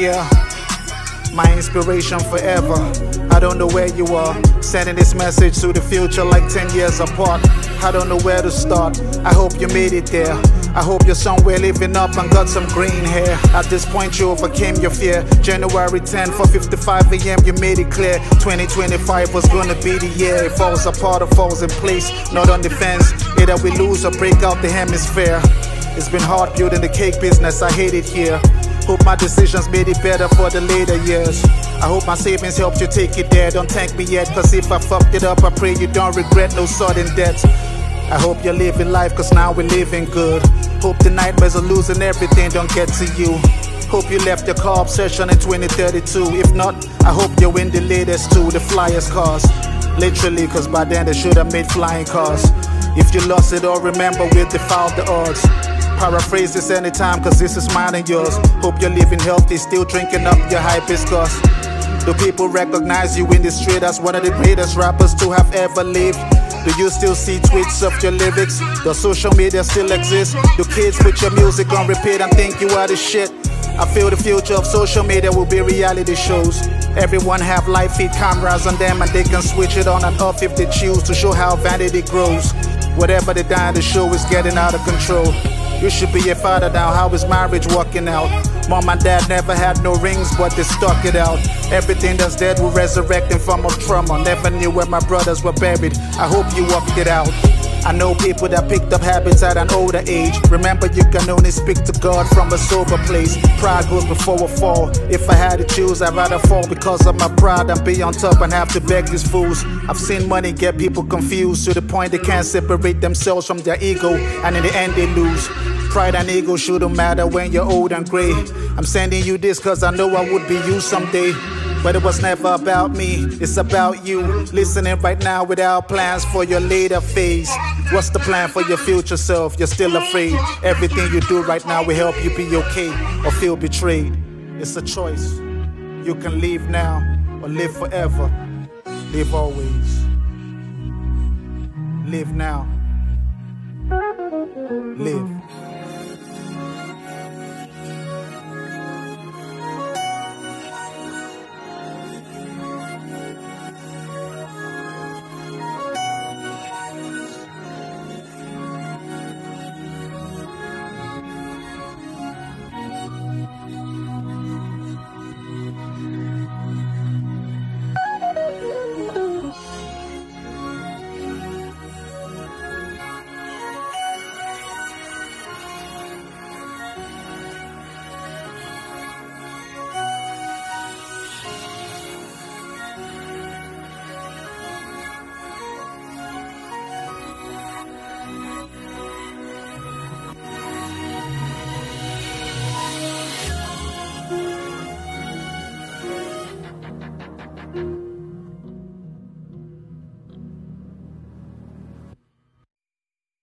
Yeah, my inspiration forever. I don't know where you are, sending this message to the future like 10 years apart. I don't know where to start, I hope you made it there. I hope you're somewhere living up and got some green hair. At this point you overcame your fear. January 10th, 4:55 AM, you made it clear 2025 was gonna be the year. It falls apart or falls in place, not on the fence. Either we lose or break out the hemisphere. It's been hard building the cake business, I hate it here. Hope my decisions made it better for the later years. I hope my savings helped you take it there. Don't thank me yet, cause if I fucked it up, I pray you don't regret no sudden death. I hope you're living life, cause now we're living good. Hope the nightmares of losing everything don't get to you. Hope you left your car obsession in 2032. If not, I hope you win the latest too, the flyest cars. Literally, cause by then they should have made flying cars. If you lost it all, remember we defied the odds. Paraphrase this anytime, cause this is mine and yours. Hope you're living healthy, still drinking up your hibiscus. Do people recognize you in the street as one of the greatest rappers to have ever lived? Do you still see tweets of your lyrics? Does social media still exist? Do kids put your music on repeat and think you are the shit? I feel the future of social media will be reality shows. Everyone have live feed cameras on them and they can switch it on and off if they choose to show how vanity grows. Whatever they dying to show is getting out of control. You should be a father now, how is marriage working out? Mom and dad never had no rings, but they stuck it out. Everything that's dead will resurrect in form of trauma. Never knew where my brothers were buried, I hope you worked it out. I know people that picked up habits at an older age. Remember, you can only speak to God from a sober place. Pride goes before a fall. If I had to choose, I'd rather fall because of my pride than be on top and have to beg these fools. I've seen money get people confused to the point they can't separate themselves from their ego, and in the end they lose. Pride and ego shouldn't matter when you're old and gray. I'm sending you this cause I know I would be you someday. But it was never about me, it's about you. Listening right now without plans for your later phase. What's the plan for your future self? You're still afraid. Everything you do right now will help you be okay or feel betrayed. It's a choice. You can leave now or live forever. Live always. Live now. Live.